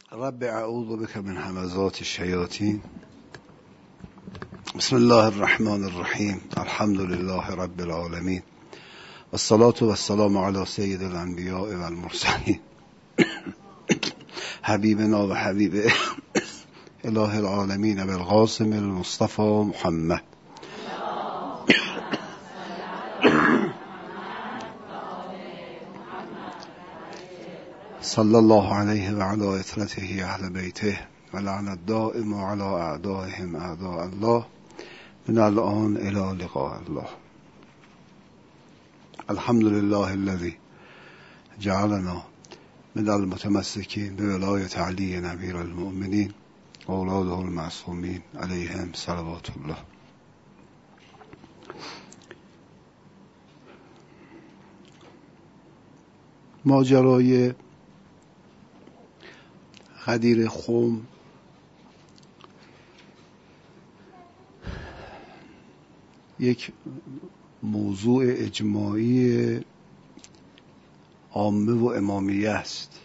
رب اعوذ بك من همزات الشیاطین. بسم الله الرحمن الرحیم. الحمد لله رب العالمین والصلاة والسلام علی سید الانبیاء والمرسلین حبیبنا و حبیب اله العالمین بالقاسم المصطفى محمد صلی الله علیه و علی اطرته اهل بیته و لعن الدائم علی اعدائهم اعداء الله من الان الی لقاء الله. الحمد لله الذي جعلنا من المتمسکین بولایت علی امیر المؤمنین و اولاده المعصومین علیهم صلوات الله. ماجرای غدیر خم یک موضوع اجماعی عامه و امامیه است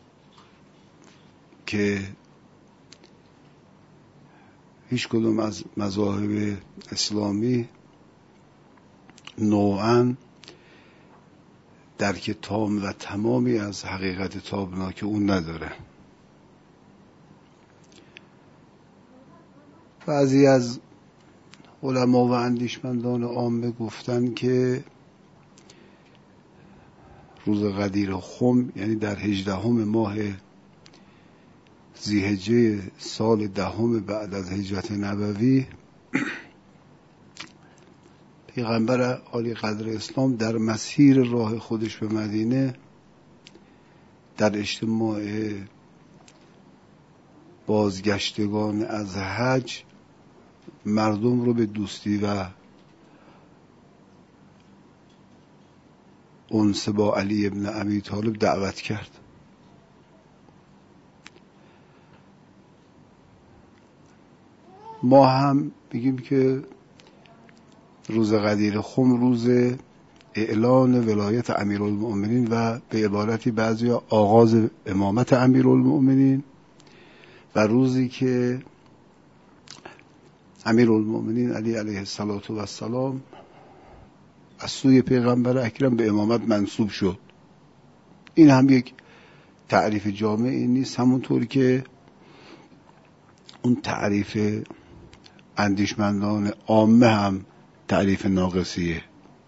که هیچ کدوم از مذاهب اسلامی نوعاً درک تام و تمامی از حقیقت تابناک اون نداره. بعضی از علما و اندیشمندان عامه گفتن که روز غدیر خم یعنی در 18 ماه ذی‌حجه سال 10 بعد از هجرت نبوی پیغمبر عالی قدر اسلام در مسیر راه خودش به مدینه در اجتماع بازگشتگان از حج مردم رو به دوستی و انس با علی ابن ابی طالب دعوت کرد. ما هم بگیم که روز غدیر خم روز اعلان ولایت امیرالمؤمنین و به عبارتی بعضی آغاز امامت امیرالمؤمنین و روزی که امیرالمؤمنین علی علیه السلام از سوی پیغمبر اکرم به امامت منصوب شد. این هم یک تعریف جامعی نیست، همونطور که اون تعریف اندیشمندان عامه هم تعریف ناقصیه.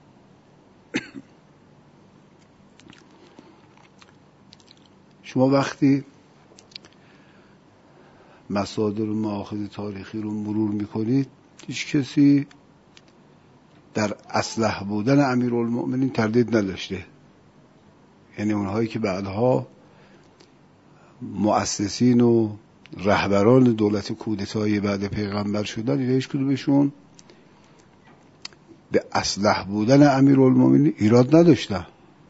شما وقتی مصادر و مآخذ تاریخی رو مرور میکنید هیچ کسی در اصلح بودن امیرالمؤمنین تردید نداشته. یعنی اونهایی که بعدها مؤسسین و رهبران دولت کودتایی بعد پیغمبر شدن، هیچ کدومشون به اصلح بودن امیرالمؤمنین ایراد نداشتن،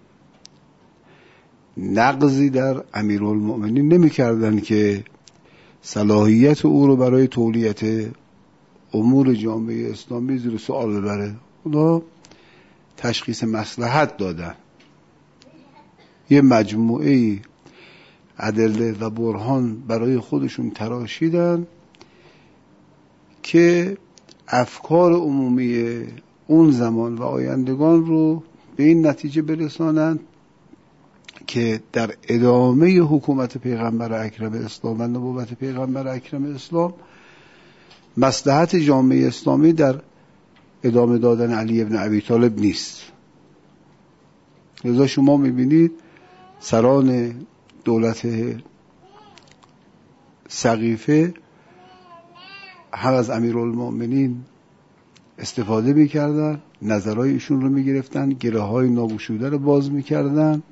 نقضی در امیرالمؤمنین نمی‌کردن که صلاحیت او رو برای تولیت امور جامعه اسلامی زیر سوال ببره. اونا تشخیص مصلحت دادن، یه مجموعه ادله و برهان برای خودشون تراشیدن که افکار عمومی اون زمان و آیندگان رو به این نتیجه برسانند که در ادامه حکومت پیغمبر اکرم اسلام و نبوت پیغمبر اکرم اسلام مصلحت جامعه اسلامی در ادامه دادن علی ابن ابی طالب نیست. لذا شما میبینید سران دولت سقیفه هم از امیرالمؤمنین استفاده میکردن، نظرهای ایشون رو میگرفتن، گره های ناگشوده رو باز میکردن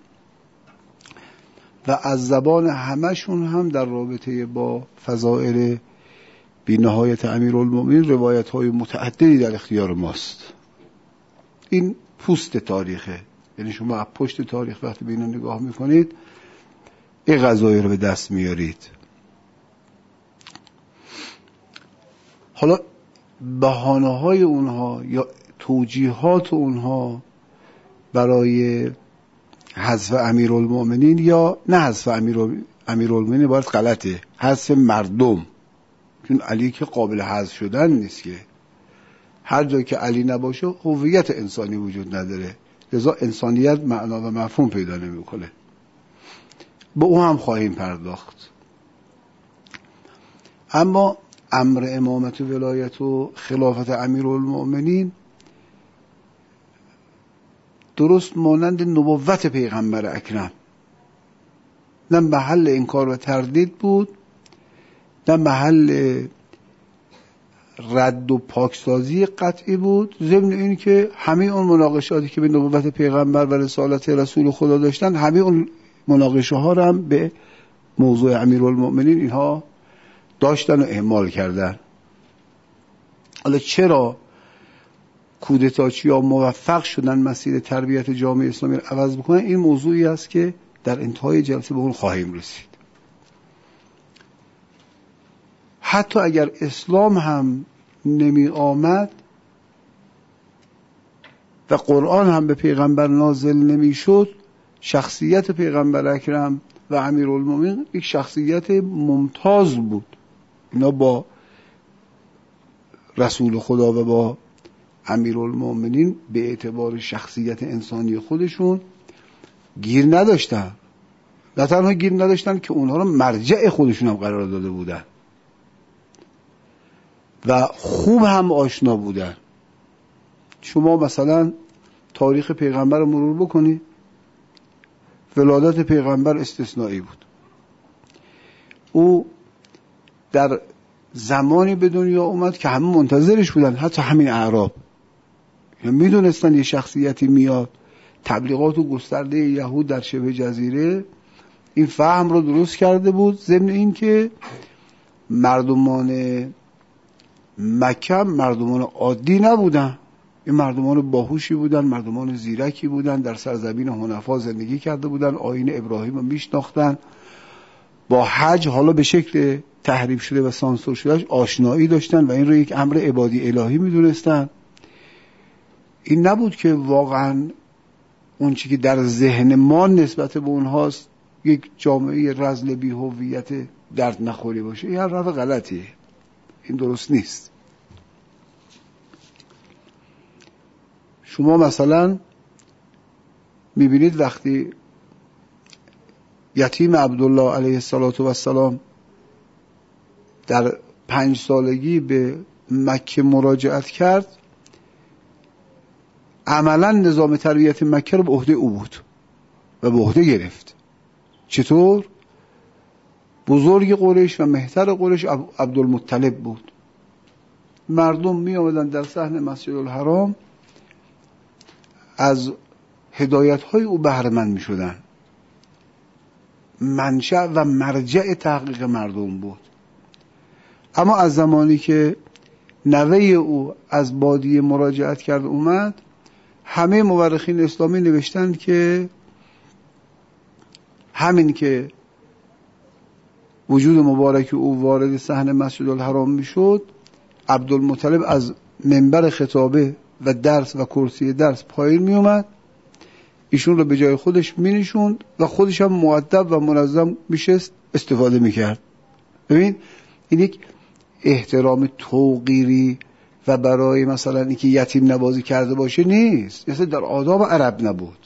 و از زبان همشون هم در رابطه با فضائل بی‌نهایت امیرالمؤمنین روایت های متعددی در اختیار ماست. این پوست تاریخه. یعنی شما از پشت تاریخ وقتی به اینا نگاه میکنید این قضایی رو به دست میارید. حالا بهانه های اونها یا توجیهات اونها برای حذف امیرالمؤمنین یا نه حذف امیرالمومنین باید غلطه، حذف مردم، چون علی که قابل حذف شدن نیست که. هر جا که علی نباشه هویت انسانی وجود نداره، لذا انسانیت معنا و مفهوم پیدا نمیکنه. به او هم خواهیم پرداخت. اما امر امامت و ولایت و خلافت امیرالمومنین درست مانند نبوت پیغمبر اکرم، نه محل انکار و تردید بود، نه محل رد و پاکسازی قطعی بود، ضمن این که همه اون مناقشاتی که به نبوت پیغمبر و رسالت رسول خدا داشتن، همه اون مناقشه ها رو هم به موضوع امیرالمومنین اینها داشتن و اهمال کردن. حالا چرا کودتاچی‌ها موفق شدن مسیر تربیت جامعه اسلامی رو عوض بکنن؟ این موضوعی است که در انتهای جلسه به اون خواهیم رسید. حتی اگر اسلام هم نمی آمد و قرآن هم به پیغمبر نازل نمی شد، شخصیت پیغمبر اکرم و امیرالمومنین یک شخصیت ممتاز بود. اینا با رسول خدا و با امیرالمومنین به اعتبار شخصیت انسانی خودشون گیر نداشتن. نه تنها گیر نداشتن که اونها رو مرجع خودشون هم قرار داده بودن و خوب هم آشنا بودن. شما مثلا تاریخ پیغمبر رو مرور بکنی، ولادت پیغمبر استثنایی بود. او در زمانی به دنیا اومد که همه منتظرش بودن، حتی همین اعراب میدونستن یه شخصیتی میاد. تبلیغات و گسترده یهود در شبه جزیره این فهم رو درست کرده بود، ضمن این که مردمان مکه مردمان عادی نبودن، این مردمان باهوشی بودن، مردمان زیرکی بودن، در سرزمین حنفا زندگی کرده بودن، آیین ابراهیم رو میشناختن، با حج حالا به شکل تحریف شده و سانسور شدهش آشنایی داشتن و این رو یک امر عبادی الهی میدونستن. این نبود که واقعا اون چی که در ذهن ما نسبت به اونهاست یک جامعه رذل بی هویت درد نخوری باشه. این حرف غلطیه، این درست نیست. شما مثلا میبینید وقتی یتیم عبدالله علیه السلام در 5 سالگی به مکه مراجعت کرد، عملا نظام تربیت مکه رو به عهده او بود و به عهده گرفت. چطور؟ بزرگ قریش و مهتر قریش عبدالمطلب بود. مردم می آمدن در صحن مسجد الحرام، از هدایت های او بهره مند می شدن. منشأ و مرجع تحقیق مردم بود. اما از زمانی که نوه او از بادیه مراجعت کرد اومد، همه مورخین اسلامی نوشتن که همین که وجود مبارک او وارد صحن مسجد الحرام میشد، عبدالمطلب از منبر خطابه و درس و کرسی درس پایین می اومد، ایشون رو به جای خودش می نشوند و خودش هم مؤدب و منظم میشست استفاده میکرد. ببین این یک احترام توقیری و برای مثلا اینکه یتیم نوازی کرده باشه نیست، مثلا در آداب عرب نبود.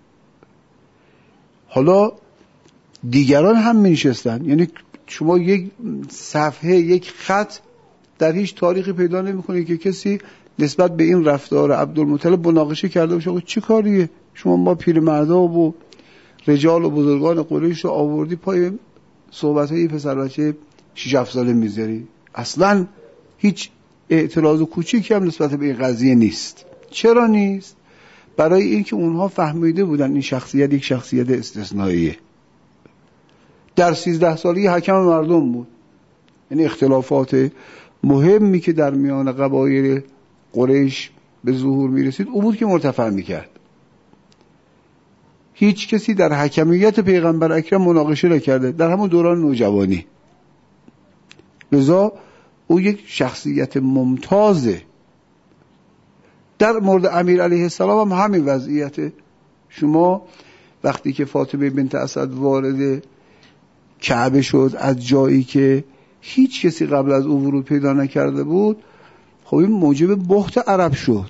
حالا دیگران هم می نشستن، یعنی شما یک صفحه یک خط در هیچ تاریخی پیدا نمی کنی که کسی نسبت به این رفتار عبدالمطلب مناقشه کرده باشه. چی کاریه شما ما پیرمردا و رجال و بزرگان قریش رو آوردی پای صحبت های پسر بچه 6-7 ساله میذاری؟ اصلا هیچ اعتراض کوچیکی هم نسبت به این قضیه نیست. چرا نیست؟ برای اینکه اونها فهمیده بودن این شخصیت یک شخصیت استثنائیه. در 13 سالگی حکم مردم بود. یعنی اختلافات مهمی که در میان قبایل قریش به ظهور میرسید او بود که مرتفع میکرد. هیچ کسی در حکمیت پیغمبر اکرم مناقشه نکرده در همون دوران نوجوانی. لذا او یک شخصیت ممتازه. در مورد امیر علیه السلام هم همین وضعیته. شما وقتی که فاطمه بنت اسد وارد کعبه شد از جایی که هیچ کسی قبل از او ورود پیدا نکرده بود، خب این موجب بخت عرب شد.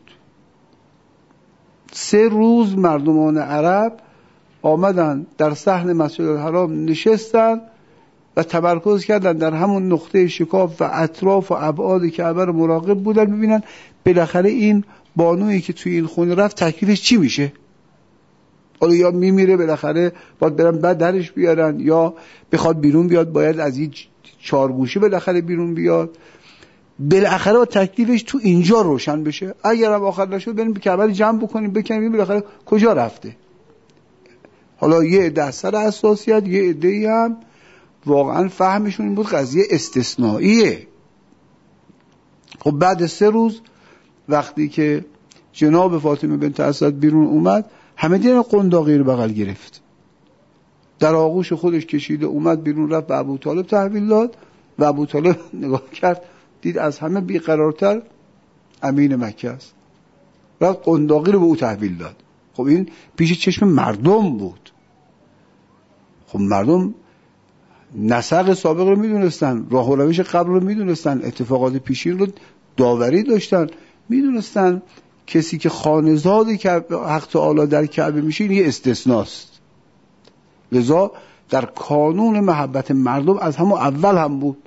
3 روز مردمان عرب آمدن در صحن مسجد الحرام نشستن و تمرکز کردن در همون نقطه شکاف و اطراف و ابعاد کعبه رو مراقب بودن ببینن بالاخره این بانویی که توی این خونه رفت تکلیفش چی میشه. حالا یا میمیره بالاخره باید برن بعد درش بیارن، یا بخواد بیرون بیاد باید از این 4 گوشه بالاخره بیرون بیاد. بالاخره با تکلیفش تو اینجا روشن بشه. اگر هم آخر نشد بریم کعبه رو جمع بکنیم بکنیم بالاخره کجا رفته. حالا یه عده از سر حساسیت، یه عده‌ای هم واقعا فهمشون این بود قضیه استثنائیه. خب بعد 3 روز وقتی که جناب فاطمه بنت اسد بیرون اومد، همه دیدن قنداقی رو بغل گرفت، در آغوش خودش کشیده اومد بیرون، رفت به ابوطالب تحویل داد و ابوطالب نگاه کرد دید از همه بیقرارتر امین مکه است، رفت قنداقی رو به او تحویل داد. خب این پیش چشم مردم بود. خب مردم نسق سابق رو میدونستن، راه و روش قبل رو میدونستن، اتفاقات پیشین رو داوری داشتن، میدونستن کسی که خانه‌زادی که حق تعالی در کعبه میشه این یه استثناست. لذا در کانون محبت مردم از همون اول هم بود.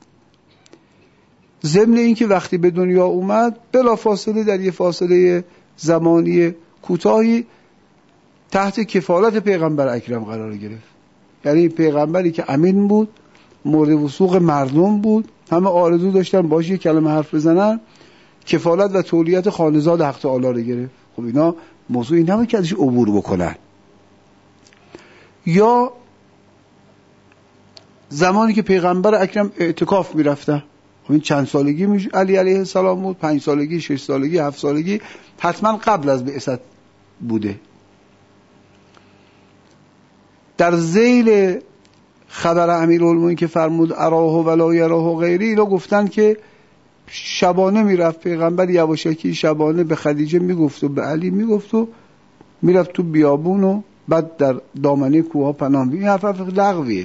ضمن این که وقتی به دنیا اومد بلا فاصله در یه فاصله زمانی کوتاهی تحت کفالت پیغمبر اکرم قرار گرفت. یعنی پیغمبری که امین بود، مورد وثوق مردم بود، همه آرزو داشتن باشه یه کلمه حرف بزنن، کفالت و تولیت خانه‌زاد حق تعالی رو گرفت. خب اینا موضوعی نبود که ازش عبور بکنن. یا زمانی که پیغمبر اکرم اعتکاف میرفتن، خب این چند سالگی علی علیه السلام بود؟ 5 سالگی، 6 سالگی، 7 سالگی، حتما قبل از بعثت بوده. در ذیل خبر امیرالمومنین که فرمود اراه ولا یراه غیری، اینا گفتن که شبانه میرفت پیغمبر یواشکی، شبانه به خدیجه میگفت و به علی میگفت و میرفت تو بیابون و بعد در دامنه کوه پناه می. این حرف لغویه،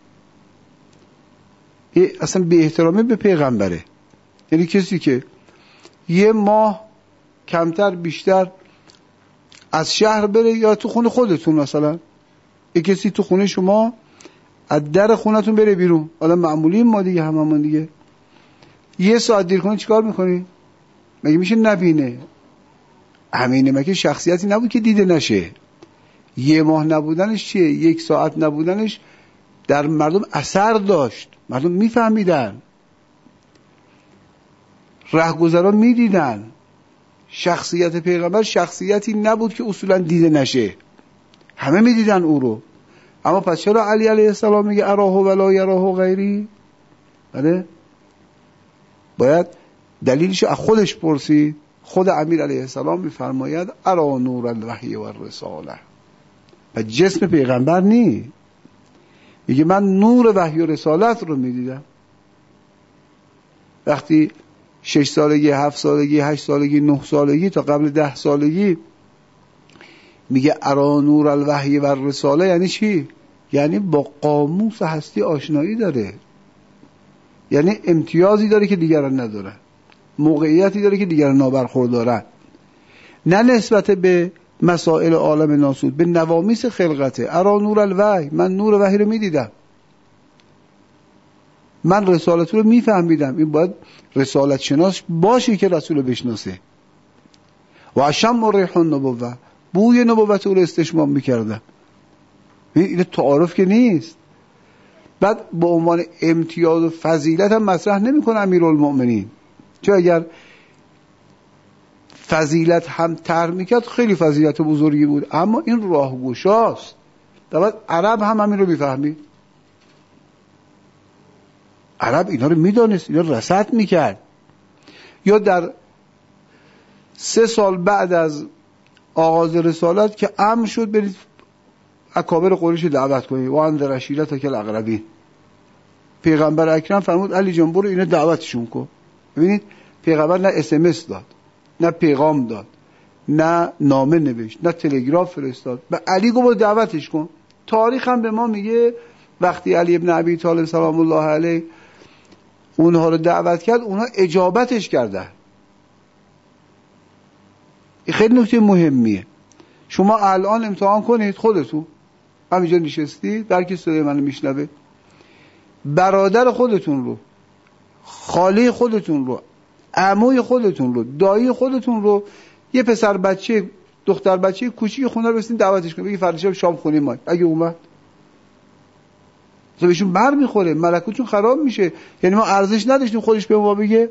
اصلا بی احترامی به پیغمبره. یعنی کسی که 1 ماه کمتر بیشتر از شهر بره یا تو خونه خودتون، مثلا یک کسی تو خونه شما از در خونتون بره بیرون، حالا معمولی ما دیگه هممون دیگه 1 ساعت دیر کنه چیکار میکنی؟ مگه میشه نبینه؟ امین مکه شخصیتی نبود که دیده نشه. 1 ماه نبودنش چیه؟ 1 ساعت نبودنش در مردم اثر داشت، مردم میفهمیدن، رهگذران میدیدن. شخصیت پیغمبر شخصیتی نبود که اصولا دیده نشه، همه میدیدن او رو. اما پس چرا علی علیه السلام میگه اراه ولا یراه غیری؟ بله، باید دلیلش از خودش پرسید. خود امیر علیه السلام میفرماید ارا نور الوحی و الرساله، و جسم پیغمبر نی، میگه من نور وحی و رسالت رو میدیدم. وقتی 6 سالگی، 7 سالگی، 8 سالگی، 9 سالگی تا قبل 10 سالگی میگه ارا نور الوحی و الرساله، یعنی چی؟ یعنی با قاموس هستی آشنایی داره، یعنی امتیازی داره که دیگران ندارن، موقعیتی داره که دیگران نابرخوردارن، نه نسبت به مسائل عالم ناسود، به نوامیس خلقته. ارا نور الوحی، من نور وحی رو میدیدم، من رسالت رو میفهمیدم. این باید رسالت شناس باشه که رسول رو بشناسه. و اشم ریح النبوه، بوی نبوت او رو استشمام میکردم. این تعارف که نیست. بعد به عنوان امتیاز و فضیلت هم مطرح نمیکنه امیرالمؤمنین، چون اگر فضیلت هم طرح میکرد خیلی فضیلت بزرگی بود، اما این راهگشاست. بعد عرب هم همین رو میفهمید، عرب اینا رو میدانست، اینا رصد میکرد. یا در 3 سال بعد از آغاز رسالت که امر شد برید اکابر قریش دعوت کنید و انذر عشیرتک الاقربین، پیغمبر اکرم فرمود علی جان برو اینا دعوتشون کن. ببینید پیغمبر نه SMS داد، نه پیغام داد، نه نامه نوشت، نه تلگراف فرستاد، به علی گفت دعوتش کن. تاریخ هم به ما میگه وقتی علی ابن ابی طالب سلام الله علیه اونها رو دعوت کرد، اونها اجابتش کردن. این خیلی نکته مهمیه. شما الان امتحان کنید خودتون، همینجا نشستید، در کی صدای منو میشنوه، برادر خودتون رو، خاله خودتون رو، عموی خودتون رو، دایی خودتون رو، یه پسر بچه دختر بچه کوچیک خونه رو بستین دعوتش کنید، بگی فردا شب شام خونیم ما، اگه اومد تو بهشون بر میخوره، ملکوتون خراب میشه. یعنی ما ارزش نداشتیم خودش به ما بگه.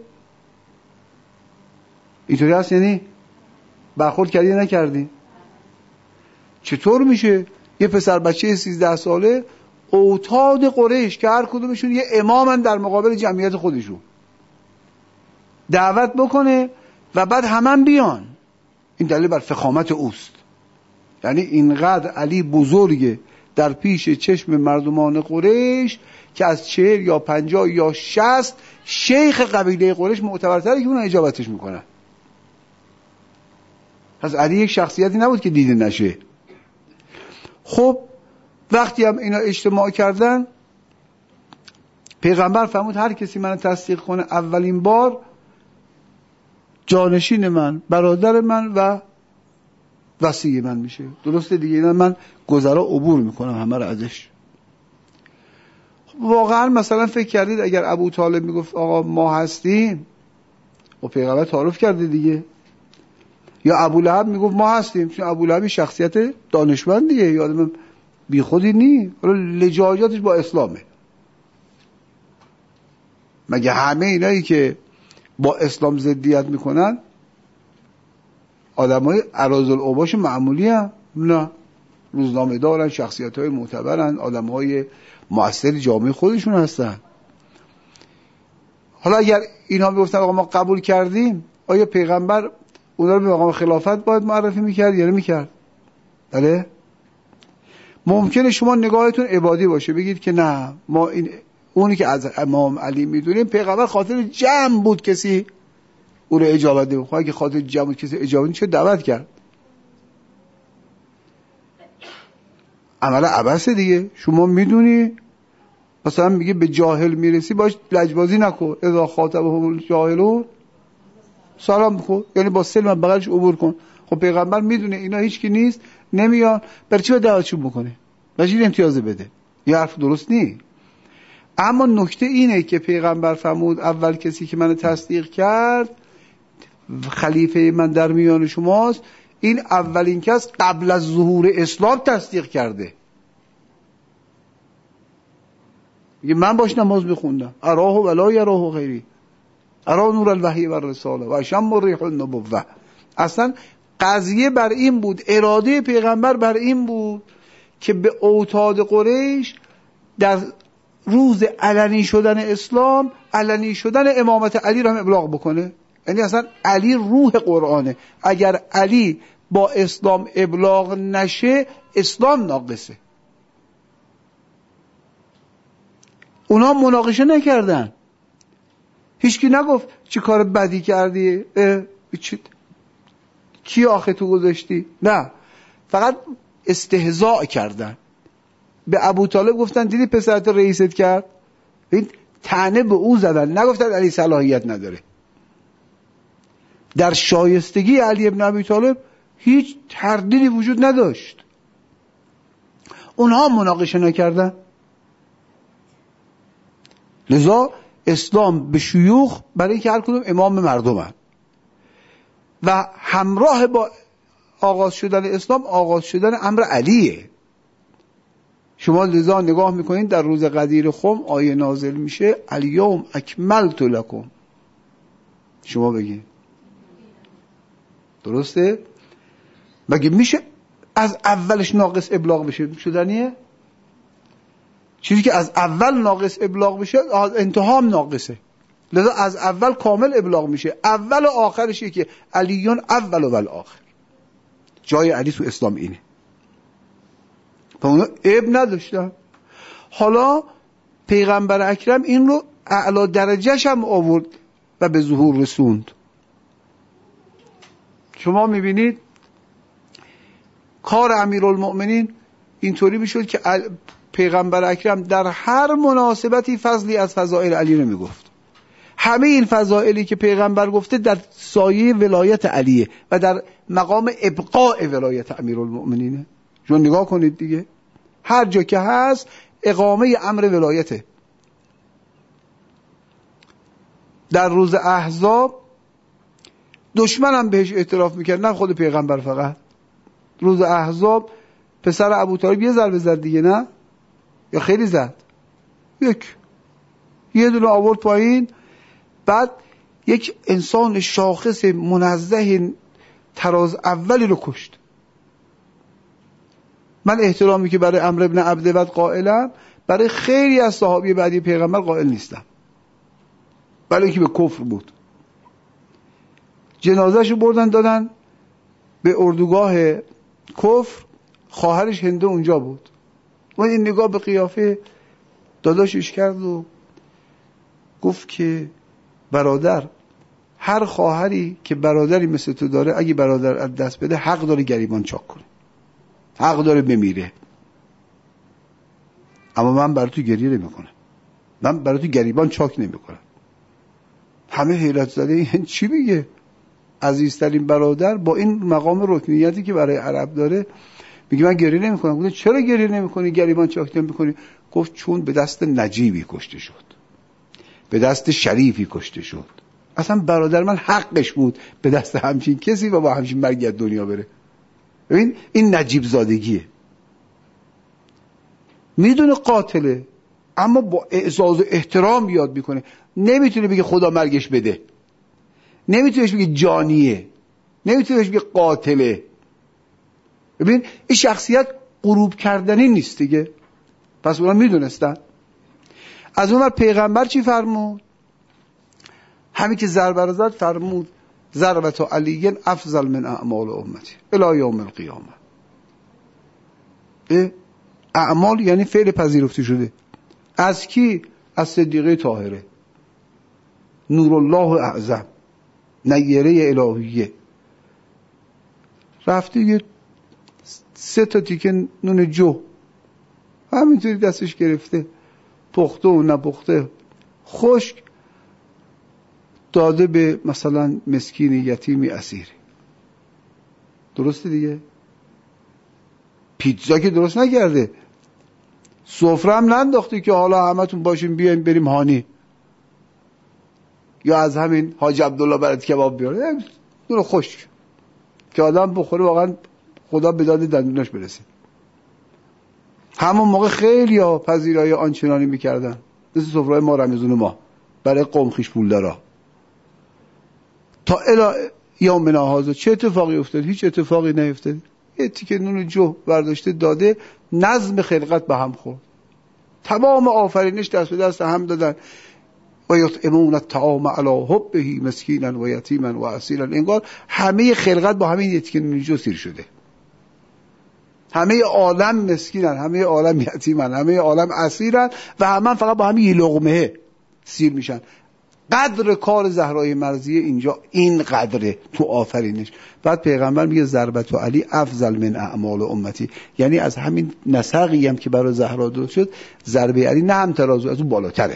اینطوری هست؟ یعنی برخورد کردی نکردی؟ چطور میشه یه پسر بچه 13 ساله اوتاد قریش که هر کدومشون یه امامن در مقابل جمعیت خودشون دعوت بکنه و بعد همه بیان؟ این دلیل بر فخامت اوست. یعنی اینقدر علی بزرگه در پیش چشم مردمان قریش که از 40 یا 50 یا 60 شیخ قبیله قریش معتبرتره که اون اجابتش میکنن. پس علی یک شخصیتی نبود که دیده نشه. خب وقتی هم اینا اجتماع کردن، پیغمبر فرمود هر کسی منو تصدیق کنه اولین بار جانشین من، برادر من و وصی من میشه. درسته دیگه، اینا من گذرا عبور میکنم همه رو ازش. واقعا مثلا فکر کردید اگر ابو طالب میگفت آقا ما هستیم، و پیغمبر تعارف کرده دیگه، یا ابو لهب میگفت ما هستیم، چون ابو لهب شخصیت دانشمندیه، یادم بی خودی نی، لجاجاتش با اسلامه. مگه همه اینایی که با اسلام ضدیت میکنن آدمای اراذالاوباش معمولی هم؟ نه، روزنامه دارن، شخصیت های معتبرن، آدم های مؤثر جامعه خودشون هستن. حالا اگر اینا میگفتن آقا ما قبول کردیم، آیا پیغمبر اونا رو به مقام خلافت باید معرفی میکرد یا نمیکرد؟ بله. ممکنه شما نگاهتون عبادی باشه، بگید که نه، ما این اونی که از امام علی میدونیم پیغمبر خاطر جمع بود کسی او رو اجابت ده. خب اگه خاطر جمع بود کسی اجابت چه دعوت کرد؟ عمل عبثه دیگه. شما میدونی مثلا میگه به جاهل میرسی باش لجبازی نکن، اذا خاطبهم الجاهلون سلام کن، یعنی با سلم بغلش عبور کن. خب پیغمبر میدونه اینا هیچ کی نیست، نمیان، برای چی دعوتشون بکنه؟ برای چی امتیاز بده؟ یه حرف درست نی. اما نکته اینه که پیغمبر فرمود اول کسی که منو تصدیق کرد خلیفه من در میان شماست. این اولین کس قبل از ظهور اسلام تصدیق کرده. میگه من باش نماز میخوندم، اراه ولا یراه غیری، ارا نور الوحی و الرساله و اشم ریح النبوه. اصلا قضیه بر این بود، اراده پیغمبر بر این بود که به اوتاد قریش در روز علنی شدن اسلام، علنی شدن امامت علی را هم ابلاغ بکنه. یعنی اصلا علی روح قرآنه. اگر علی با اسلام ابلاغ نشه اسلام ناقصه. اونا مناقشه نکردن، هیچکی نگفت چی کار بدی کردی، کی آخه تو گذاشتی، نه، فقط استهزاء کردن. به ابو طالب گفتن دیدی پسرت رئیست کرد، این طعنه به او زدن، نگفتن علی صلاحیت نداره. در شایستگی علی ابن ابی طالب هیچ تردیدی وجود نداشت. اونها مناقشه نکردن. لذا اسلام به شیوخ برای اینکه هر کدوم امام مردمن و همراه با آغاز شدن اسلام آغاز شدن امر علیه. شما لذا نگاه میکنین در روز غدیر خم آیه نازل میشه الیوم اکملت لکم. شما بگین درسته؟ مگه میشه از اولش ناقص ابلاغ بشه؟ شدنیه؟ چیزی که از اول ناقص ابلاغ بشه از انتها هم ناقصه. لذا از اول کامل ابلاغ میشه. اول و آخرشه که علیون اول و آخر. جای علی تو اسلام اینه. با اونا عیب نداشتن. حالا پیغمبر اکرم این رو اعلی درجهش هم آورد و به ظهور رسوند. شما میبینید کار امیرالمؤمنین اینطوری میشد که پیغمبر اکرم در هر مناسبتی فضلی از فضائل علی رو میگفت. همه این فضائلی که پیغمبر گفته در سایه ولایت علیه و در مقام ابقاء ولایت امیرالمؤمنینه. چون نگاه کنید دیگه، هر جا که هست اقامه امر ولایته. در روز احزاب دشمن هم بهش اعتراف میکرد، نه خود پیغمبر فقط. روز احزاب پسر ابوطالب یه ضربه زد دیگه، نه؟ یا خیلی زد؟ یه دونه آورد پایین. بعد یک انسان شاخص منزه تراز اولی رو کشت. من احترامی که برای عمرو بن عبدود قائلم، برای خیلی از صحابی بعدی پیغمبر قائل نیستم، برای اینکه به کفر بود. جنازه‌شو بردن دادن به اردوگاه کفر، خواهرش هنده اونجا بود و این نگاه به قیافه داداشش کرد و گفت که برادر، هر خواهری که برادری مثل تو داره اگه برادر از دست بده حق داره گریبان چاک کنه، حق داره بمیره. اما من برای تو گریه نمی کنم، من برای تو گریبان چاک نمی کنم. همه حیرت زده این چی میگه؟ عزیزترین برادر با این مقام رکنیتی که برای عرب داره میگه من گریه نمی کنم. گفت چرا گریه نمی کنی، گریبان چاک نمی کنی؟ گفت چون به دست نجیبی کشته شد، به دست شریفی کشته شد. اصلا برادر من حقش بود به دست همچین کسی و با همچین مرگی از دنیا بره. ببین این نجیب زادگیه. میدونه قاتله اما با اعزاز و احترام یاد میکنه. نمیتونه بگه خدا مرگش بده، نمیتونه بگه جانیه، نمیتونه بگه قاتله. ببین این شخصیت غروب کردنی نیست دیگه. پس اونا میدونستن. از اون پیغمبر چی فرمود؟ همین که ضربه رو زد فرمود ضربت علی افضل من اعمال امتی الی یوم القیامه. اعمال یعنی فعل پذیرفته شده. از کی؟ از صدیقه طاهره، نور الله اعظم، نیره الهیه. رفته یه 3 تیکه نون جو همینطوری دستش گرفته، پخته و نپخته، خشک، داده به مثلا مسکین یتیمی اسیری. درسته دیگه؟ پیتزا که درست نکرده، سفره هم ننداخته که حالا همتون باشیم بیایم بریم هانی یا از همین حاج عبدالله برات کباب بیاره. دونه خشک که آدم بخوره واقعا خدا به داد دندونش برسه. همون موقع خیلی ها پذیرایی آنچنانی میکردن، مثل سفره ما رمضان ما برای قوم خویش پولدارا. تا الی یومنا هذا چه اتفاقی افتاد؟ هیچ اتفاقی نیفتاد. یه تیکه نون جو برداشته داده، نظم خلقت به هم خورد، تمام آفرینش دست به دست هم دادن. و یطعمون الطعام علی حبه مسکینا و یتیما و اسیرا. انگار همه خلقت با همین تیکه نون جو سیر شده. همه عالم مسکینن، همه عالم یتیمن، همه عالم اسیرن و همه فقط با همین یه لقمه سیر میشن. قدر کار زهرای مرضیه اینجا این قدره تو آفرینش. بعد پیغمبر میگه ضربت علی افضل من اعمال امتی، یعنی از همین نسقی هم که برای زهرا درست شد، ضربه علی نه هم ترازو، از اون بالاتره.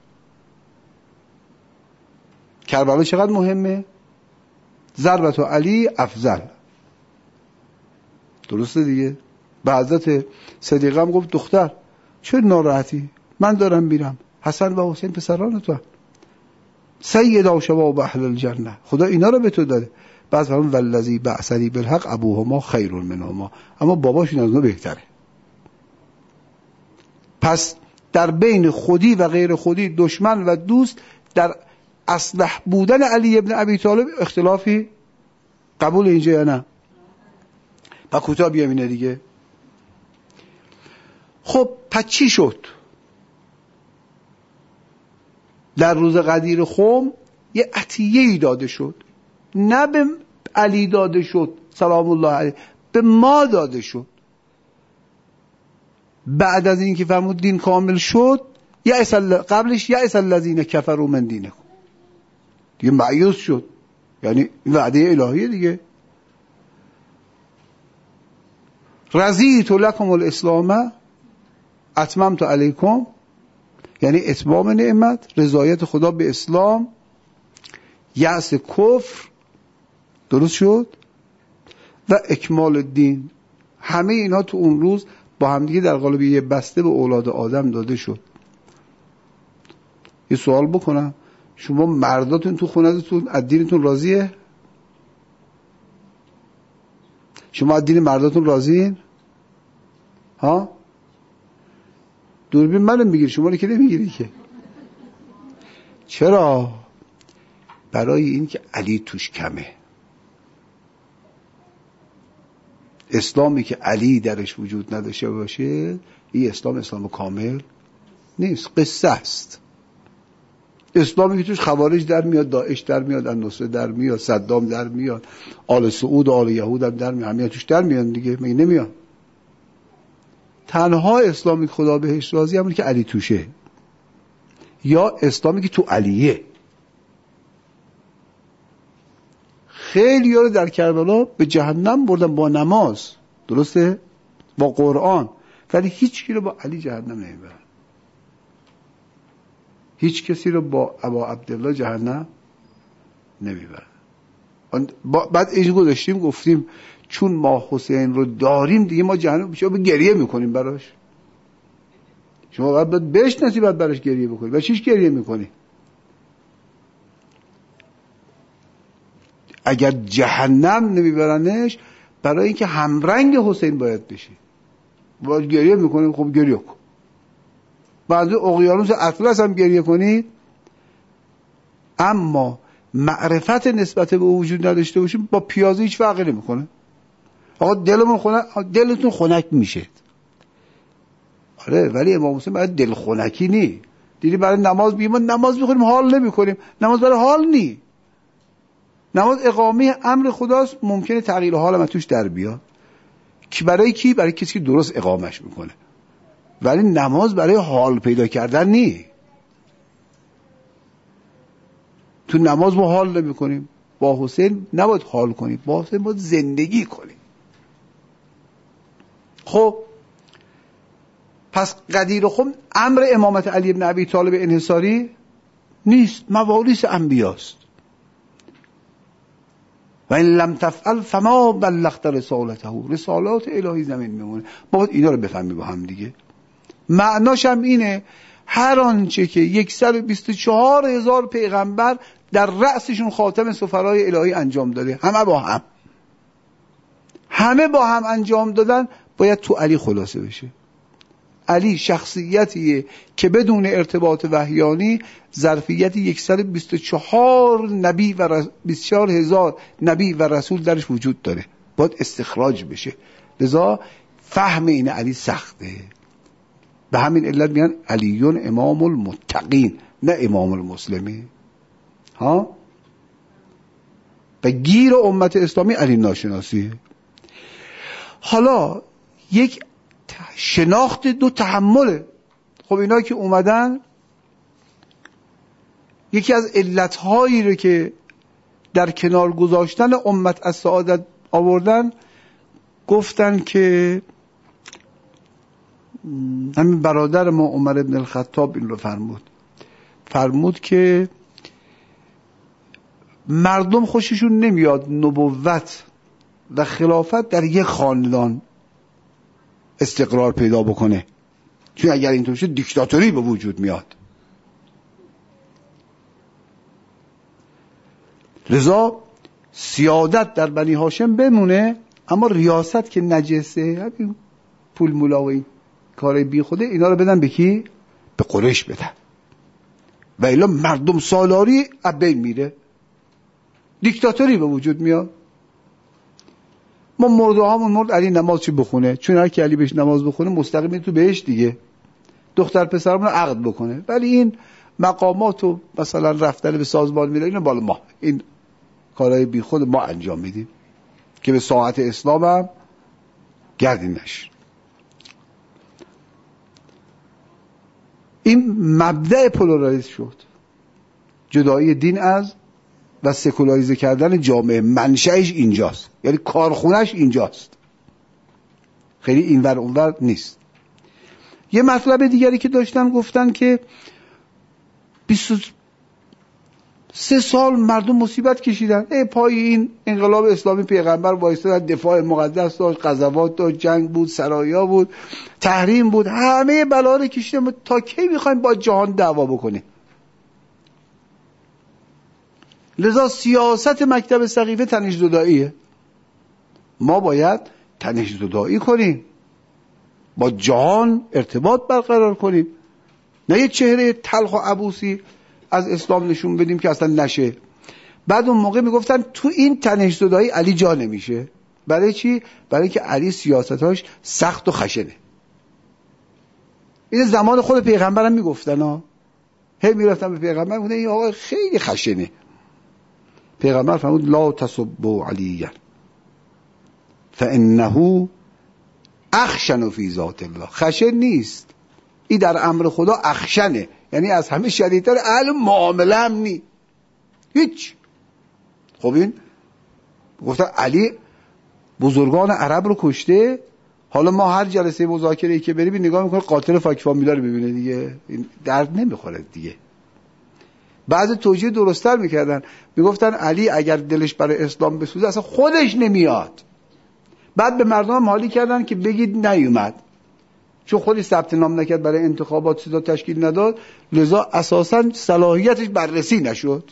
کربلا چقدر مهمه؟ ضربت علی افضل. درسته دیگه؟ به حضرت صدیقه هم گفت دختر چه ناراحتی؟ من دارم میرم، حسن و حسین پسران تو، سیدا شباب اهل الجنه، خدا اینا رو به تو داده. بعد فرمود والذی بعثنی بالحق ابوهما خیر منهما، اما باباشون از اونها بهتره. پس در بین خودی و غیر خودی، دشمن و دوست، در اصلح بودن علی ابن ابی طالب اختلافی قبول اینجا یا نه؟ و کوتاه بیام اینه دیگه. خب پس چی شد؟ در روز غدیر خم یه عطیه‌ای داده شد، نه به علی داده شد سلام الله علیه، به ما داده شد. بعد از این که فرمود دین کامل شد، قبلش یأس الذین کفروا من دینکم، دیگه مایوس شد، یعنی وعده الهیه دیگه. رضیت لکم الاسلام اتممت علیکم یعنی اتمام نعمت، رضایت خدا به اسلام، یأس کفر، درست شد، و اکمال الدین. همه اینا تو اون روز با همدیگه در قالب یه بسته به اولاد آدم داده شد. یه سوال بکنم، شما مرداتون تو خونتون از دینتون راضیه؟ شما از دین مرداتون راضیین؟ ها؟ دوربین منو میگیری، شما رو که نمیگیری که. چرا؟ برای این که علی توش کمه. اسلامی که علی درش وجود نداشته باشه این اسلام کامل نیست، قصه است. اسلامی که توش خوارج در میاد، داعش در میاد، النصره در میاد، صدام در میاد، آل سعود و آل یهود هم در میاد، همه توش در میاد دیگه، مگه نمیاد؟ تنها اسلامی که خدا بهش راضی همونه که علی توشه، یا اسلامی که تو علیه. خیلی ها رو در کربلا به جهنم بردن با نماز، درسته؟ با قرآن، ولی هیچ کی رو با علی جهنم نمیبرن. هیچ کسی رو با ابا عبدالله جهنم نمیبرن. بعد ایش گفتیم چون ما حسین رو داریم دیگه ما جهنم شما گریه میکنیم براش. شما باید بشناسی بعد براش گریه بکنی. و چیش گریه میکنی؟ اگر جهنم نمیبرنش برای اینکه همرنگ حسین باید بشی، باید گریه میکنی. خب گریه کن. بعد اقیانوس اطلس هم گریه کنید، اما معرفت نسبت به وجود نداشته باشیم با پیازه هیچ فرقی نمیکنه. آقا دلتون خنک میشه. آره، ولی امام حسین برای دل خنکی نی. دیدی برای نماز ما نماز میخونیم حال نمیکنیم. نماز برای حال نی. نماز اقامه امر خداست، ممکنه تغییر حال هم توش در بیاد. کی برای کی؟ برای کسی که درست اقامش میکنه. ولی نماز برای حال پیدا کردن نی. تو نماز ما حال نمی کنیم. با حسین نباید حال کنیم، با حسین باید زندگی کنیم. خب پس قدیر خم امر امامت علی بن ابی طالب انحصاری نیست، مواریث انبیاست. و این لم تفعل فما بلغت رسالته. رسالات الهی زمین میمونه. باید اینا رو بفهمی با هم دیگه. معناش هم اینه هر آنچه که 124,000 پیغمبر در رأسشون خاتم سفرای الهی انجام داده، همه با هم انجام دادن، باید تو علی خلاصه بشه. علی شخصیتیه که بدون ارتباط وحیانی ظرفیت 124 نبی و 24,000 نبی و رسول درش وجود داره، باید استخراج بشه. لذا فهم این علی سخته. به همین علت میگن علیون امام المتقین، نه امام المسلمین. ها؟ و گیر امت اسلامی علی ناشناسیه. حالا یک شناخت دو تحمله. خب اینا که اومدن یکی از علتهایی رو که در کنار گذاشتن امت از سعادت آوردن، گفتن که همین برادر ما عمر ابن الخطاب این رو فرمود که مردم خوششون نمیاد نبوت و خلافت در یک خاندان استقرار پیدا بکنه، چون اگر اینطور شد دیکتاتوری به وجود میاد. لذا سیادت در بنی هاشم بمونه، اما ریاست که نجسه، همین پول مولا و این کار بی خوده، اینا رو بدن به کی؟ به قریش بدن. و الا مردم سالاری از بین میره، دیکتاتوری به وجود میاد. ما مرد علی نماز چی بخونه، چون هر کی علی بهش نماز بخونه مستقیم تو بهش دیگه، دختر پسرمون رو عقد بکنه. ولی این مقامات و مثلا رفتن به سازمان میره، اینو بالا ما این کارهای بی خود ما انجام میدیم که به ساعت اسلام هم گردینش. این مبدأ پولاریسم شد، جدایی دین از و سکولاریزه کردن جامعه. منشأش اینجاست، یعنی کارخونهش اینجاست، خیلی اینور اونور نیست. یه مطلب دیگری که داشتن گفتن که 23 سال مردم مصیبت کشیدن، پای این انقلاب اسلامی پیغمبر وایستاد، دفاع مقدس داشت، غزوات داشت، جنگ بود، سرایا بود، تحریم بود، همه بلا رو کشیدن. تا کی میخوایم با جهان دعوا بکنیم؟ لذا سیاست مکتب سقیفه تنش زداییه. ما باید تنش زدایی کنیم، با جهان ارتباط برقرار کنیم، نه یه چهره تلخ و عبوسی از اسلام نشون بدیم که اصلا نشه. بعد اون موقع میگفتن تو این تنش زدایی علی جا نمیشه. برای چی؟ برای که علی سیاستاش سخت و خشنه. این زمان خود پیغمبرم میگفتن ها، هی میرفتن به پیغمبر میگفتن این آقا خیلی خشنه. پیغمبر فرمود لا تسبوا علیّا فانه اخشن فی ذات الله. خشن نیست، این در امر خدا اخشنه، یعنی از همه شدیدتر. اهل معامله هم نی هیچ. خب این گفتن علی بزرگان عرب رو کشته، حالا ما هر جلسه مذاکره‌ای که بریم نگاه میکنه قاتل فاک فامیلا رو ببینه دیگه، این درد نمیخوره دیگه. بعضی توجیه درست‌تر میکردن، میگفتن علی اگر دلش برای اسلام بسوزه اصلا خودش نمیاد. بعد به مردم حالی کردن که بگید نیومد، چون خودی ثبت نام نکرد، برای انتخابات صدا تشکیل نداد، لذا اساساً صلاحیتش بررسی نشد.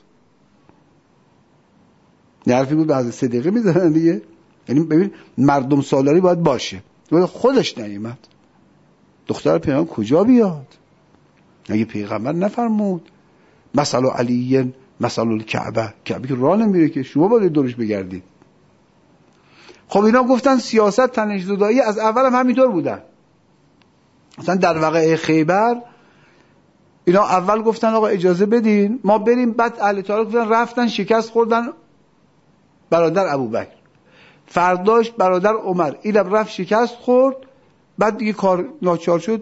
نرفی بود بعضی صدقه میزنن دیگه. یعنی ببین مردم سالاری باید باشه، خودش نیومد. دختر پیغمبر کجا بیاد؟ اگه پیغمبر نفرمود مثل علی مثل الکعبه، کعبه که راه نمیره که شما باید دورش بگردید. خب اینا گفتن سیاست تنش زدایی از اول هم همینطور بودن. مثلا در واقعه خیبر اینا اول گفتن آقا اجازه بدین ما بریم، بعد اهل تاریخ گفتن رفتن شکست خوردن برادر ابوبکر، فرداش برادر عمر، اینم رفت شکست خورد، بعد دیگه کار ناچار شد،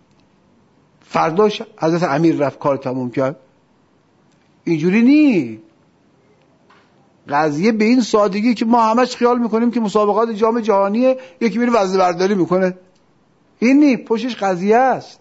فرداش حضرت امیر رفت کار تموم کرد. اینجوری نی قضیه، به این سادگی که ما همش خیال میکنیم که مسابقات جام جهانیه، یکی میره وزنه برداری میکنه. این نی، پشتش قضیه است.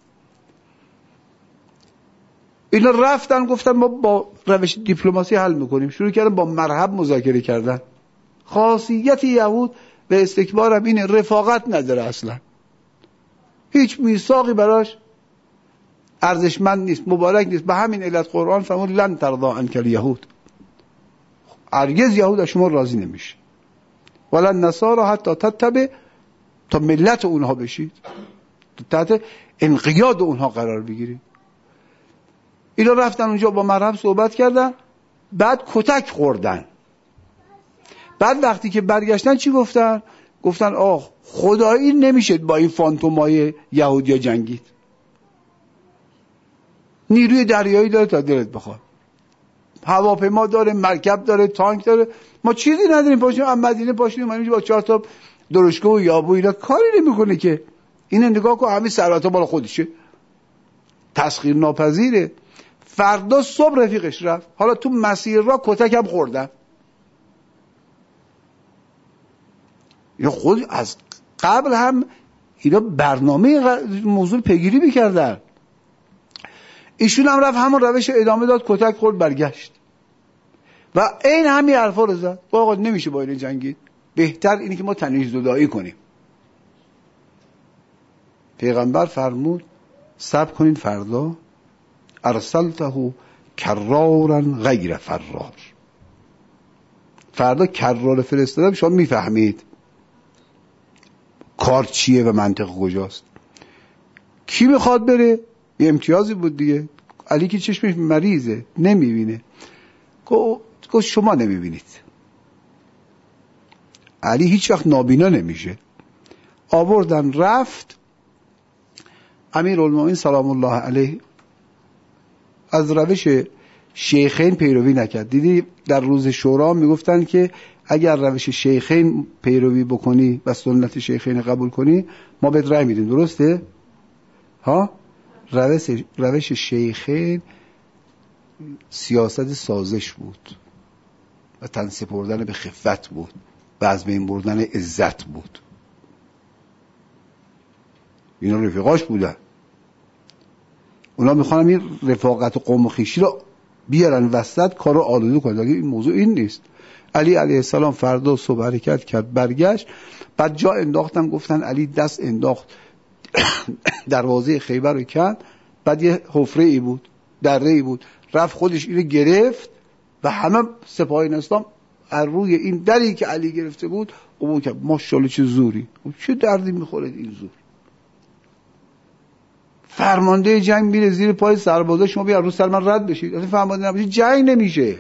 اینا رفتن گفتن ما با روش دیپلماسی حل میکنیم، شروع کردن با مرحب مذاکره کردن. خاصیت یهود به استکبار هم اینه، رفاقت نداره اصلا، هیچ میثاقی براش ارزشمند نیست، مبارک نیست. به همین علت قرآن فرمود لن ترضی عنک الیهود، هرگز یهود از شما راضی نمیشه، ولا النصارى حتی تتبع، تا ملت اونها بشید، تحت انقیاد اونها قرار بگیرید. اینا رفتن اونجا با مرحب صحبت کردن، بعد کتک خوردن. بعد وقتی که برگشتن چی گفتن؟ گفتن آخ خدایی نمیشه با این فانتومای یهودیا جنگید، نیروی دریایی داره تا دلت بخواد، هواپیما داره، مرکب داره، تانک داره، ما چیزی نداریم. پاشیم از مدینه پاشیم ما با 4 تا درشکه و یابو اینا کاری نمیکنه که. اینو نگاه کن، همین سرعت بالا خودشه، تسخیر ناپذیره. فردا صبح رفیقش رفت، حالا تو مسیر را کتک هم خوردن. اینا خود از قبل هم اینا برنامه موضوع پیگیری میکردن. ایشون هم رفت همون روش ادامه داد، کتک خورد، برگشت و این همین حرفا رو زد. آقا نمیشه با این جنگید، بهتر اینه که ما تنش زدایی کنیم. پیغمبر فرمود صبر کنین فردا، ارسلته کرارا غیر فرار، فردا کرار فرستادم، شما میفهمید کار چیه و منطق کجاست. کی میخواد بره؟ یه امتیازی بود دیگه. علی که چشمش مریضه نمیبینه، گفت شما نمیبینید. علی هیچ وقت نابینا نمیشه. آوردن رفت. امیرالمومنین سلام الله علیه از روش شیخین پیروی نکرد. دیدی در روز شورا میگفتن که اگر روش شیخین پیروی بکنی و سنت شیخین قبول کنی ما بهت رأی میدیم، درسته؟ ها؟ روش شیخین سیاست سازش بود و تن سپردن به خفت بود و از بین بردن عزت بود. اینا رفیقاش بودن. اونا میخوان این رفاقت قوم و خویشی رو بیارن وسط، کارو آلوده کنن. این موضوع این نیست. علی علیه السلام فردا صبح حرکت کرد، برگشت، بعد جا انداختن، گفتن علی دست انداخت دروازه خیبر رو کند، بعد یه حفره ای بود، دره ای بود، رفت خودش اینو گرفت و همه سپاهیان اسلام از روی این دری که علی گرفته بود عبور کرد. ماشاءالله چه زوری، چه دردی میخوره این زور. فرمانده جنگ میره زیر پای سربازا، شما بیا رو سر من رد بشید. اصلا فرمانده نباشید جنگ نمیشه.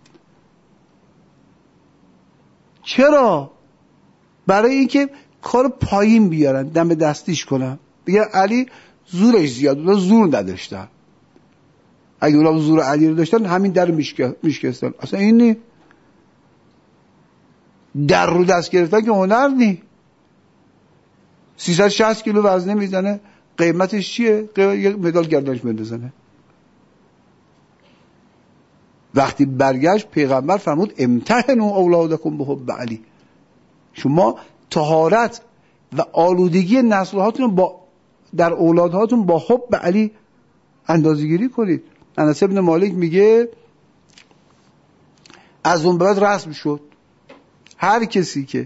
چرا؟ برای اینکه کار پایین بیارن، دم دستیش کنن، بگه علی زورش زیاد، اونا زور نداشتن. اگه اونا زور علی رو داشتن همین در میشکستن. اصلا این نی در رو دست گرفتن که هنر نی. 360 کیلو وزنه میزنه، قیمتش چیه؟ یک مدال گردنش بندازنه. وقتی برگشت پیغمبر فرمود امتحنوا اولادکم بحب علی. شما طهارت و آلودگی نسل‌هاتون با در اولادهاتون با حب علی اندازه‌گیری کنید. انس بن مالک میگه از اون بعد رسم شد هر کسی که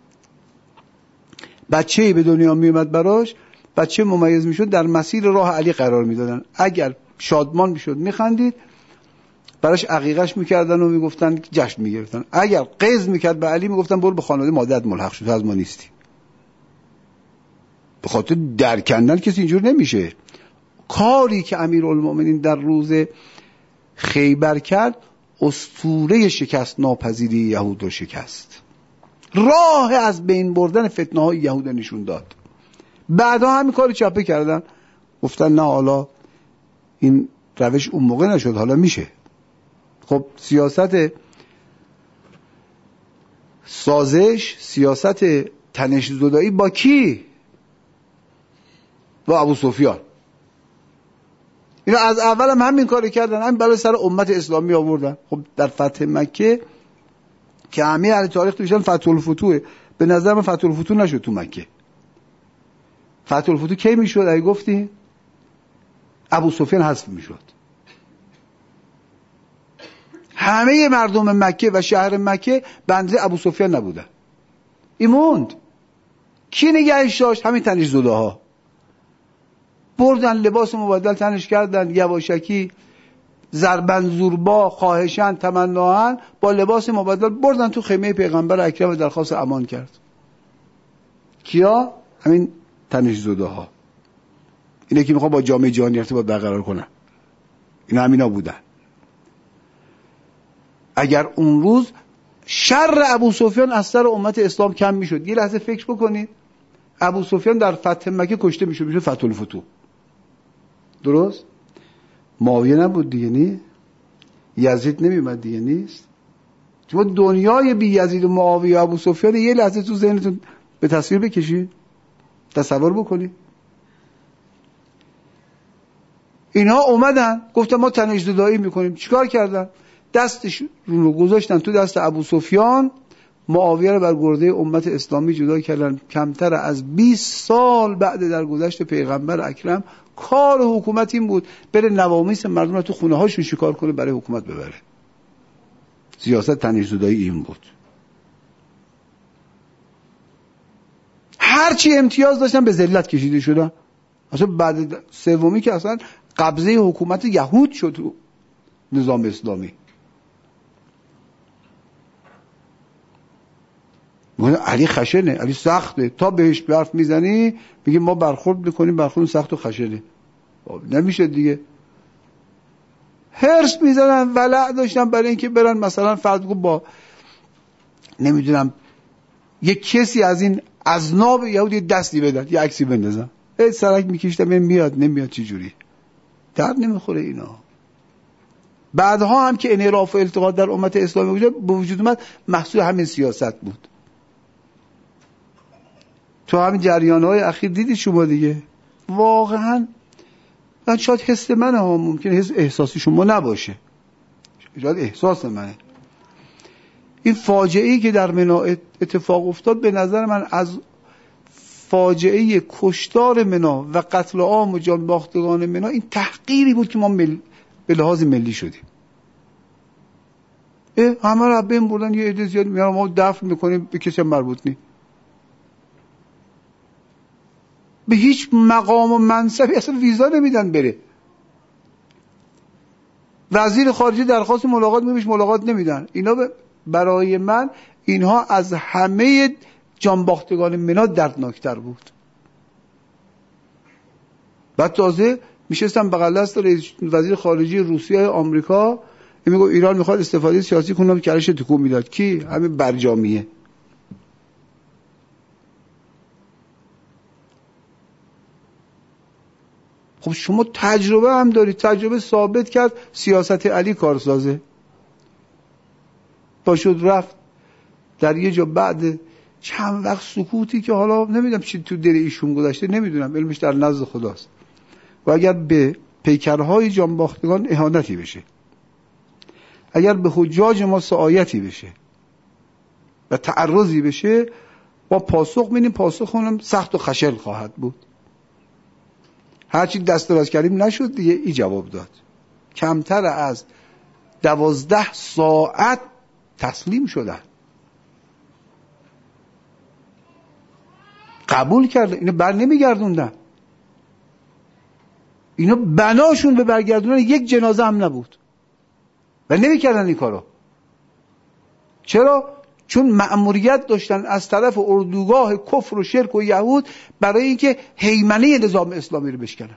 بچه‌ای به دنیا میومد براش، بچه ممیز میشد، در مسیر راه علی قرار میدادن. اگر شادمان میشد میخندید، براش عقیقش میکردن و میگفتن جشن میگرفتن. اگر قز میکرد به علی میگفتن برو به خانواده مادرت ملحق شد، از ما نیستی. به خاطر درکندن کسی اینجور نمیشه. کاری که امیرالمومنین در روز خیبر کرد اسطوره شکست ناپذیری یهود رو شکست. راه از بین بردن فتنه های یهود نشون داد. بعدا همین کاری چپه کردن، گفتن نه حالا این روش اون موقع نشد، حالا میشه. خب سیاست سازش، سیاست تنش زدایی با کی؟ با ابو سفیان. اینا از اول هم همین کاری کردن، همین برای سر امت اسلامی آوردن. خب در فتح مکه که همه اهل تاریخ توشن فتح الفتوح، به نظر من فتح الفتوح نشد تو مکه. فتح الفتوح کی میشد؟ اگه گفتی ابو سفیان حذف میشد. همه مردم مکه و شهر مکه بنده ابو سفیان نبودن. این موند. کی نگهش داشت؟ همین تنش زده ها. بردن لباس مبدل تنش کردن، یواشکی، زربنزوربا، خواهشن، تمناهن، با لباس مبدل بردن تو خیمه پیغمبر اکرم و درخواست امان کرد. کیا؟ همین تنش زده ها. اینه که میخوان با جامعه جهانی ارتباط برقرار کنن. این همینا بودن. اگر اون روز شر ابو سفیان از سر امت اسلام کم میشد، یه لحظه فکر بکنید، ابو سفیان در فتح مکه کشته میشد، میشه فتح الفتوح. درست؟ معاویه نبود دیگه، نی؟ یزید نمیومد دیگه، نیست؟ شما دنیای بی یزید و معاویه و ابو سفیان یه لحظه تو ذهنتون به تصویر بکشید، تصور بکنید. اینها اومدن گفتن ما تنش زدایی میکنیم. چیکار کردن؟ دستش رو گذاشتن تو دست ابو سفیان، معاویه رو بر گرده امت اسلامی جدا کردن. کمتر از 20 سال بعد در گذشت پیغمبر اکرم کار حکومت این بود بره نوامیس مردم رو تو خونه هاشون شکار کنه برای حکومت ببره. سیاست تنش زدایی این بود. هرچی امتیاز داشتن به ذلت کشیده شدن. اصلا بعد سومی که اصلا قبضه حکومت یهود شد تو نظام اسلامی. علی خشنه، علی سخته، تا بهش برف میزنی میگه ما برخورد میکنیم، برخورد سخت و خشنه. نمیشه دیگه. هرس میزنن، ولع داشتن برای اینکه برن مثلا فرض کن با نمیدونم یک کسی از این اذناب یهودی دستی بدن، یه عکسی بندازن، سرک میکشتم میاد نمیاد چی جوری، درد نمیخوره اینا. بعدها هم که انحراف و التقاط در امت اسلامی به وجود اومد، محصول همین سیاست بود. تو همین جریان‌های اخیر دیدی شما دیگه. واقعا من شاید حس منه ها، ممکنه حس احساسی شما نباشه، شاید احساس منه. این فاجعه‌ای که در مناع اتفاق افتاد به نظر من از فاجعه کشتار منا و قتل عام و جانباختگان منا این تحقیری بود که ما به لحاظ ملی شدیم. همه رو بین بردن، یه عده زیاد میارن ما دفن میکنیم، به کسی مربوط نی، به هیچ مقام و منصبی اصلا ویزا نمیدن بره. وزیر خارجه درخواست ملاقات میبیش، ملاقات نمیدن. اینا برای من اینها از همه جانباختگان منا دردناکتر بود. بعد تازه میشستم بغل دست وزیر خارجه روسیه آمریکا، میگه ایران میخواد استفاده سیاسی کنه، کلش تکون میداد. کی؟ همین برجامیه. خب شما تجربه هم دارید، تجربه ثابت کرد سیاست علی کارسازه. پاشد رفت در یه جا بعد چند وقت سکوتی که حالا نمیدونم چی تو دل ایشون گذشته، نمیدونم، علمش در نزد خداست، و اگر به پیکرهای جانباختگان اهانتی بشه، اگر به حجاج ما سعایتی بشه و تعرضی بشه، با پاسخ میدیم. پاسخ اونم سخت و خشن خواهد بود. هرچی دست دراز کردیم نشد دیگه. این جواب داد. کمتر از 12 ساعت تسلیم شدن. قبول کرده. اینو بر نمیگردوندن. اینو بناشون به برگردوندن یک جنازه هم نبود و نمیکردن این کارو. چرا؟ چون مأموریت داشتن از طرف اردوگاه کفر و شرک و یهود برای اینکه هیمنه نظام اسلامی رو بشکنن.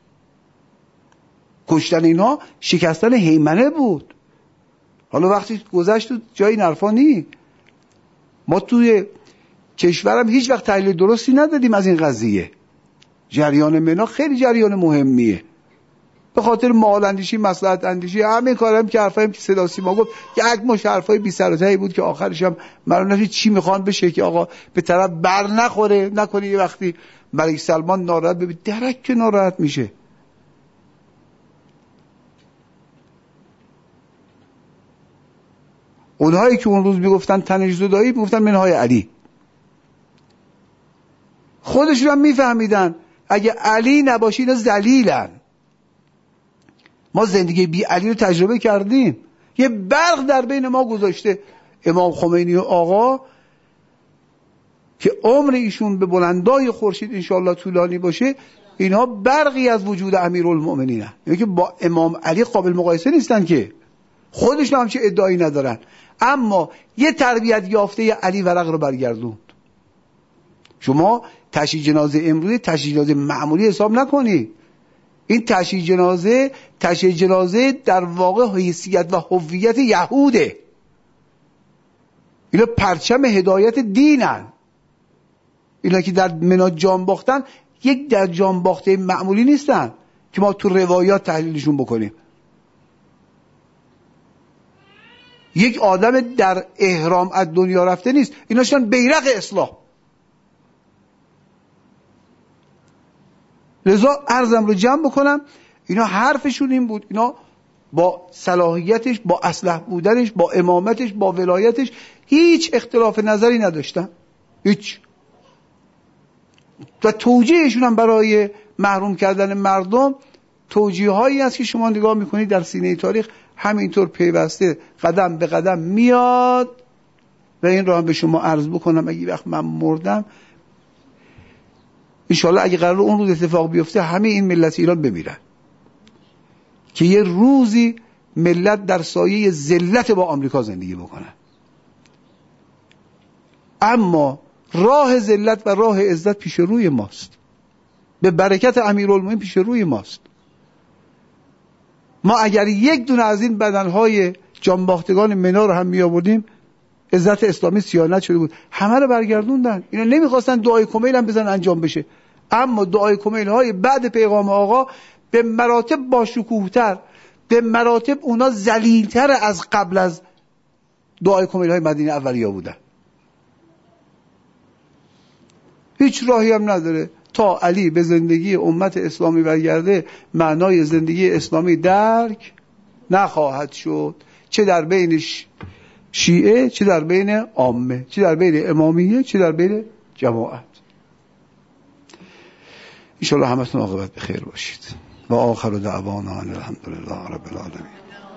کشتن اینا شکستن هیمنه بود. حالا وقتی گذشت جایی نرفا نی. ما توی کشورم هیچ وقت تحلیل درستی ندادیم از این قضیه. جریان منا خیلی جریان مهمیه. به خاطر مال اندیشی، مصلحت اندیشی، همین کارام که حرفایم که صدا سیما گفت، یک مش حرفای بی سر و تهی بود که آخرش هم معلوم نشد چی میخوان بشه که آقا به طرف بر نخوره. نکنه یه وقتی ملک سلمان ناراحت ببین درک که ناراحت میشه. اونهایی که اون روز میگفتن تنش زدایی میگفتن منهای علی. خودشون هم میفهمیدن اگه علی نباشه اینا ذلیلن. ما زندگی بی علی رو تجربه کردیم. یه برق در بین ما گذاشته امام خمینی و آقا که عمر ایشون به بلندای خورشید انشاءالله طولانی باشه. اینها برقی از وجود امیرالمؤمنینه، یعنی که با امام علی قابل مقایسه نیستن، که خودشون هم چه ادعایی ندارن، اما یه تربیت یافته علی ورق رو برگردوند. شما تشییع جنازه امروزی تشییع جنازه معمولی حساب نکنید. این تشییع جنازه در واقع حیثیت و هویت یهوده. اینا پرچم هدایت دینن. اینا که در منا جان باختن یک در جان باخته معمولی نیستن که ما تو روایات تحلیلشون بکنیم. یک آدم در احرام از دنیا رفته نیست. اینا شدن بیرق اصلاح. لذا عرضم رو جمع بکنم، اینا حرفشون این بود. اینا با صلاحیتش، با اصلح بودنش، با امامتش، با ولایتش هیچ اختلاف نظری نداشتن. هیچ. و توجیهشون هم برای محروم کردن مردم توجیه هایی است که شما نگاه میکنید در سینه تاریخ همینطور پیوسته قدم به قدم میاد. و این رو هم به شما عرض بکنم، اگه وقت من مردم انشاءالله اگه قرار اون روز اتفاق بیفته همه این ملت ایران بمیرن، که یه روزی ملت در سایه ذلت با آمریکا زندگی بکنن. اما راه ذلت و راه عزت پیش روی ماست، به برکت امیرالمومنین پیش روی ماست. ما اگر یک دونه از این بدنهای جانباختگان منا رو هم می آوردیم، عزت اسلامی صیانت شده بود. همه رو برگردوندن. اینا نمیخواستن دعای کمیل هم بزن انجام بشه، اما دعای کمیل های بعد پیغام آقا به مراتب باشکوهتر، به مراتب اونا ذلیلتر از قبل از دعای کمیل های مدینه اولیا بودن. هیچ راهی هم نداره تا علی به زندگی امت اسلامی برگرده معنای زندگی اسلامی درک نخواهد شد، چه در بین شیعه، چه در بین عامه، چه در بین امامیه، چه در بین جماعت. ان شاء الله همتون عاقبت به خیر باشید و آخر دعوانا ان الحمدلله رب العالمین.